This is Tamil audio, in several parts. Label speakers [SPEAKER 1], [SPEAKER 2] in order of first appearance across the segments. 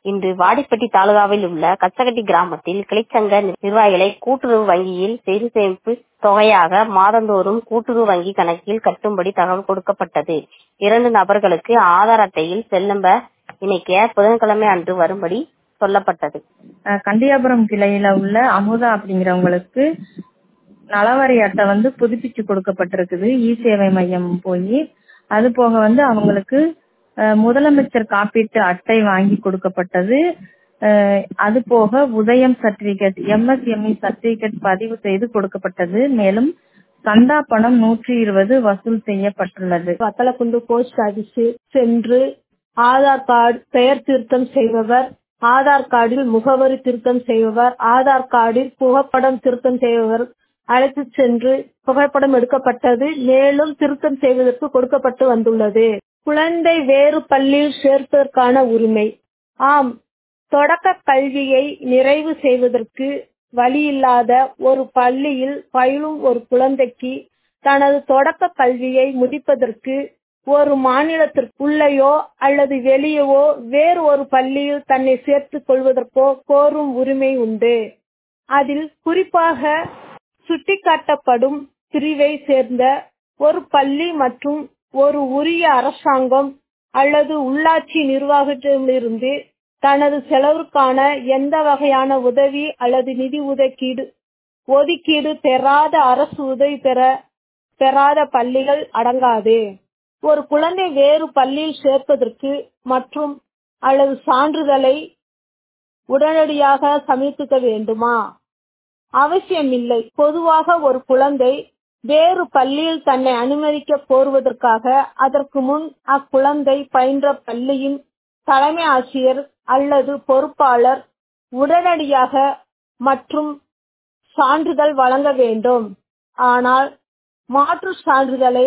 [SPEAKER 1] இன்று வாடிப்பட்டி தாலுகாவில் உள்ள கச்சகட்டி கிராமத்தில் கிளைச்சங்க நிர்வாகிகளை கூட்டுறவு வங்கியில் சிறு சேமிப்பு தொகையாக மாதந்தோறும் கூட்டுறவு வங்கி கணக்கில் கட்டும்படி தகவல் கொடுக்கப்பட்டது. 2 நபர்களுக்கு ஆதார் அட்டையில் செல் நம்பர் இணைக்க புதன்கிழமை அன்று வரும்படி சொல்லப்பட்டது.
[SPEAKER 2] கண்டியாபுரம் கிளையில உள்ள அமுதா அப்படிங்கிறவங்களுக்கு நலவாரி அட்டை புதுப்பிச்சு கொடுக்கப்பட்டிருக்குது. சேவை மையம் போய் அது போக அவங்களுக்கு முதலமைச்சர் காப்பீட்டு அட்டை வாங்கி கொடுக்கப்பட்டது. அது போக உதயம் சர்டிபிகேட் MSME சர்டிபிகேட் பதிவு செய்து கொடுக்கப்பட்டது. மேலும் சந்தா பணம் 120 வசூல் செய்யப்பட்டுள்ளது.
[SPEAKER 3] வத்தலக்குண்டு போஸ்ட் ஆபீஸ் சென்று ஆதார் கார்டு பெயர் திருத்தம் செய்பவர், ஆதார் கார்டில் முகவரி திருத்தம் செய்பவர், ஆதார் கார்டில் புகைப்படம் திருத்தம் செய்பவர் அழைத்து சென்று புகைப்படம் எடுக்கப்பட்டது. மேலும் திருத்தம் செய்வதற்கு கொடுக்கப்பட்டு வந்துள்ளது. குழந்தை வேறு பள்ளியில் சேர்ப்பதற்கான உரிமை. ஆம், தொடக்க கல்வியை நிறைவு செய்வதற்கு வழியில்லாத ஒரு பள்ளியில் பயிலும் ஒரு குழந்தைக்கு தனது தொடக்க கல்வியை முடிப்பதற்கு ஒரு மாநிலத்திற்குள்ளேயோ அல்லது வெளியவோ வேறு ஒரு பள்ளியில் தன்னை சேர்த்துக் கொள்வதற்கோ கோரும் உரிமை உண்டு. அதில் குறிப்பாக சுட்டிக்காட்டப்படும் பிரிவை சேர்ந்த ஒரு பள்ளி மற்றும் ஒரு உரிய அரசாங்கம் அல்லது உள்ளாட்சி நிர்வாகத்திலிருந்து தனது செலவிற்கான எந்த வகையான உதவி அல்லது நிதி ஒதுக்கீடு பெறாத அரசு உதவி பெறாத பள்ளிகள் அடங்காது. ஒரு குழந்தை வேறு பள்ளியில் சேர்ப்பதற்கு மற்றும் அல்லது சான்றிதழை உடனடியாக சமர்ப்பிக்க வேண்டுமா? அவசியமில்லை. பொதுவாக ஒரு குழந்தை வேறு பள்ளியில் தன்னை அனுமதிக்க கோருவதற்காக அதற்கு முன் அக்குழந்தை பயின்ற பள்ளியின் தலைமை ஆசிரியர் அல்லது பொறுப்பாளர் உடனடியாக மற்றும் சான்றிதழ் வழங்க வேண்டும். ஆனால் மாற்று சான்றிதழை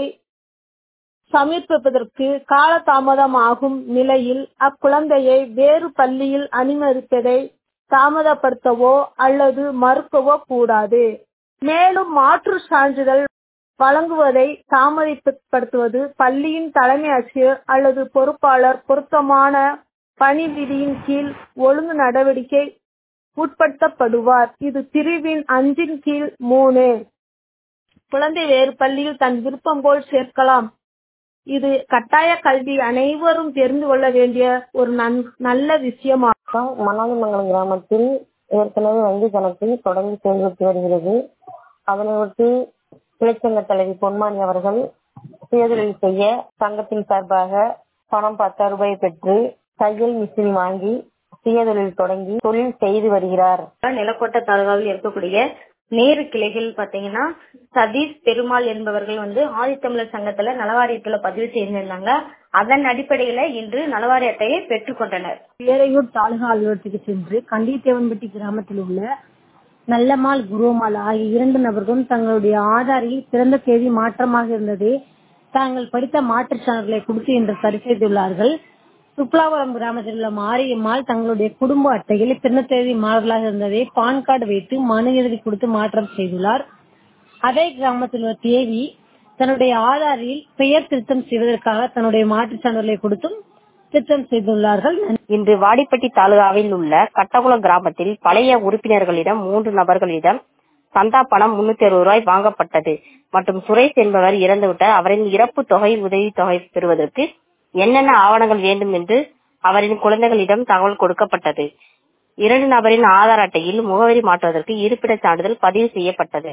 [SPEAKER 3] சமர்ப்பிப்பதற்கு காலதாமதம் ஆகும் நிலையில் அக்குழந்தையை வேறு பள்ளியில் அனுமதிப்பதை தாமதப்படுத்தவோ அல்லது மறுக்கவோ கூடாது. மேலும் மாற்று சான்றிதழ் வழங்குவதை தாமதப்படுத்துவது பள்ளியின் தலைமை ஆசிரியர் அல்லது பொறுப்பாளர் பொருத்தமான பணி விதியின் கீழ் ஒழுங்கு நடவடிக்கை உட்படுத்தப்படுவார். இது பிரிவின் 5 கீழ் 3. குழந்தை வேறு பள்ளியில் தன் விருப்பம் போல் சேர்க்கலாம். இது கட்டாய கல்வி அனைவரும் தெரிந்து கொள்ள வேண்டிய ஒரு நல்ல விஷயமாகும்.
[SPEAKER 4] மணாலிமங்கலம் கிராமத்தில் ஏற்கனவே வங்கி கணக்கில் தொடங்கி செயல்பட்டு வருகிறது. அதனையொட்டி கிளைச்சங்க தலைவி பொன்மானி அவர்கள் சுயதொழில் செய்ய சங்கத்தின் சார்பாக பணம் 10,000 ரூபாய் பெற்று தையல் மிஷின் வாங்கி சுயதொழில் தொடங்கி தொழில் செய்து வருகிறார்.
[SPEAKER 1] நிலக்கோட்டை தாலுகாவில் இருக்கக்கூடிய நேரு கிளைகள் பாத்தீங்கன்னா சதீஷ் பெருமாள் என்பவர்கள் ஆதித்தமிழர் சங்கத்துல நலவாரி அட்டையில பதிவு செய்திருந்தாங்க. அதன் அடிப்படையில இன்று நலவாரி அட்டையை பெற்றுக் கொண்டனர்.
[SPEAKER 3] பேரையூர் தாலுகா அலுவலகத்துக்கு சென்று கண்டியத்தேவன்பட்டி கிராமத்தில் உள்ள நல்லம்மாள் குருமால் ஆகிய 2 நபர்களும் தங்களுடைய ஆதாரில் பிறந்த தேதி மாற்றமாக இருந்தது தாங்கள் படித்த மாற்றுச் சான்றிதழை கொடுத்து இன்று சரி செய்துள்ளார்கள். சுக்லாபுரம் கிராமத்தில் உள்ள மாரியம்மாள் தங்களுடைய குடும்ப அட்டையில் பிறந்த தேதி மாறுதலாக இருந்ததை பான் கார்டு வைத்து மனு எழுதி கொடுத்து மாற்றம் செய்துள்ளார். அதே கிராமத்தில் உள்ள தேவி தன்னுடைய ஆதாரில் பெயர் திருத்தம் செய்வதற்காக தன்னுடைய மாற்றுச் சான்றிதழை கொடுத்தும் திருத்தம் செய்துள்ளார்கள்.
[SPEAKER 1] இன்று வாடிப்பட்டி தாலுகாவில் உள்ள கட்டகுளம் கிராமத்தில் பழைய உறுப்பினர்களிடம் 3 நபர்களிடம் சந்தா பணம் 360 ரூபாய் வாங்கப்பட்டது மற்றும் சுரேஷ் என்பவர் இறந்துவிட்டார். அவரின் இறப்பு தொகை உதவி தொகை பெறுவதற்கு என்னென்ன ஆவணங்கள் வேண்டும் என்று அவரின் குழந்தைகளிடம் தகவல் கொடுக்கப்பட்டது. 2 நபரின் ஆதார் அட்டையில் முகவரி மாற்றுவதற்கு இருப்பிட சான்றிதழ் பதிவு செய்யப்பட்டது.